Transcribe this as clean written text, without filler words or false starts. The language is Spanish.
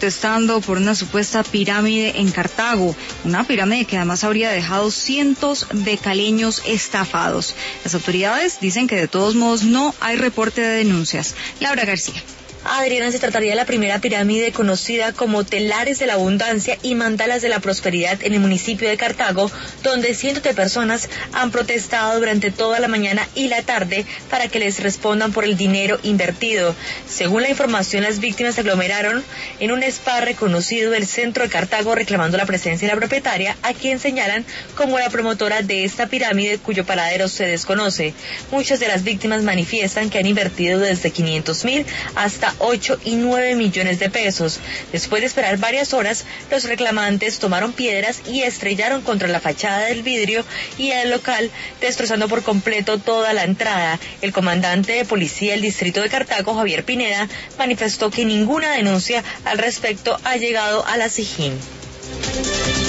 protestando por una supuesta pirámide en Cartago, una pirámide que además habría dejado cientos de caleños estafados. Las autoridades dicen que de todos modos no hay reporte de denuncias. Laura García. Adriana, se trataría de la primera pirámide conocida como Telares de la Abundancia y Mandalas de la Prosperidad en el municipio de Cartago, donde cientos de personas han protestado durante toda la mañana y la tarde para que les respondan por el dinero invertido. Según la información, las víctimas se aglomeraron en un spa reconocido del centro de Cartago reclamando la presencia de la propietaria, a quien señalan como la promotora de esta pirámide cuyo paradero se desconoce. Muchas de las víctimas manifiestan que han invertido desde 500.000 hasta 8 y 9 millones de pesos. Después de esperar varias horas, los reclamantes tomaron piedras y estrellaron contra la fachada del vidrio y el local, destrozando por completo toda la entrada. El comandante de policía del distrito de Cartago, Javier Pineda, manifestó que ninguna denuncia al respecto ha llegado a la SIJIN.